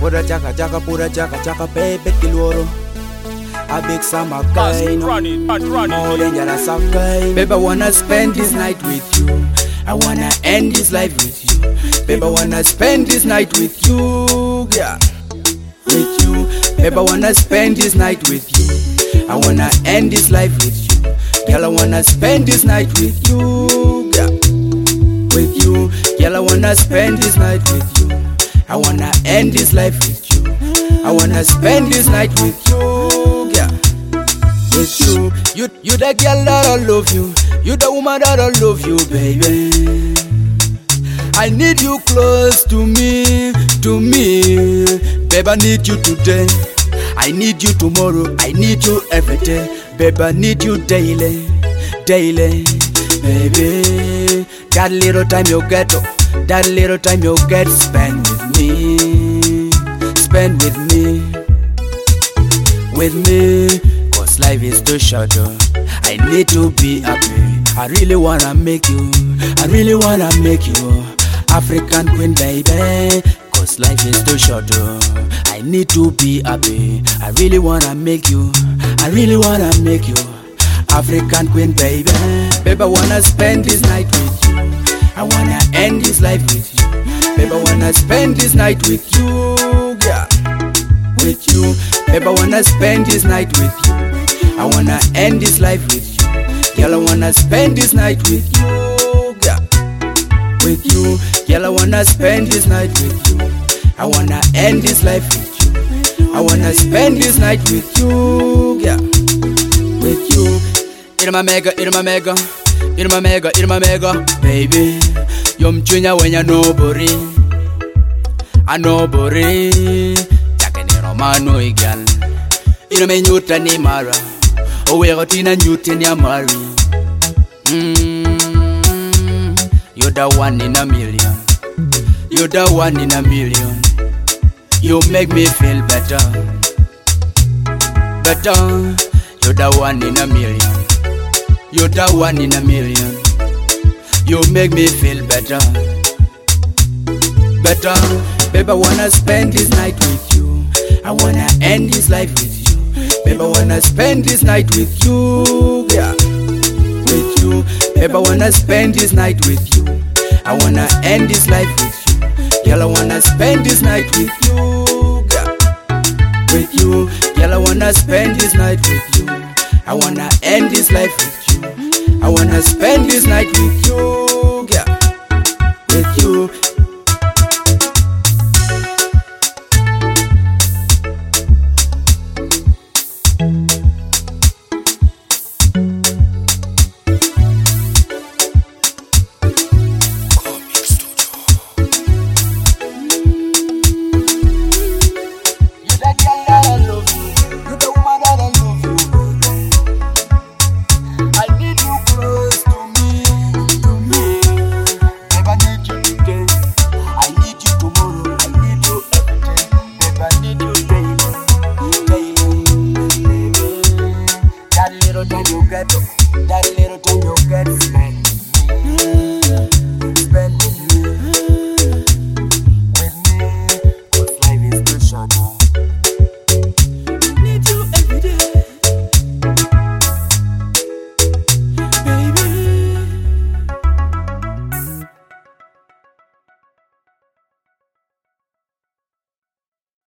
Pura chaka, baby, kiloro. A big summer guy, more dangerous guy. Baby, I wanna spend this night with you. I wanna end this life with you. Baby, I wanna spend this night with you, yeah. With you, baby, I wanna spend this night with you. I wanna end this life with you. Girl, I wanna spend this night with you, yeah. With you, girl, I wanna spend this night with you. I wanna end this life with you. I wanna spend this night with you, yeah. With you, you the girl that I love you. You the woman that I love you, baby. I need you close to me, babe. I need you today. I need you tomorrow. I need you every day, babe. I need you daily, baby. That little time you get, spend with me, 'cause life is too short. I need to be happy. I really wanna make you African queen, baby. 'Cause life is too short. I need to be happy. I really wanna make you African queen, baby. Baby, I wanna spend this night with you. I wanna end this life with you. Baby, I wanna spend this night with you, yeah. With you, baby, I wanna spend this night with you. I wanna end this life with you. Girl, I wanna spend this night with you, yeah. With you, girl, I wanna spend this night with you. I wanna end this life with you. I wanna spend this night with you, yeah. With you, in my mega, baby. Yom chunya when you know bori, I know bori. Takeni romano igal, ino me nyuta ni mara. Owe gotina nyuta ni amari. You're the one in a million. You're the one in a million. You make me feel better. You're the one in a million. You're the one in a million. You make me feel better. Baby, I wanna spend this night with you. I wanna end this life with you. Baby, I wanna spend this night with you, yeah. With you, baby, I wanna spend this night with you. I wanna end this life with you. Girl, I wanna spend this night with you, yeah. With you, girl, I wanna spend this night with you. I wanna end this life with you. I wanna spend this night with you, yeah.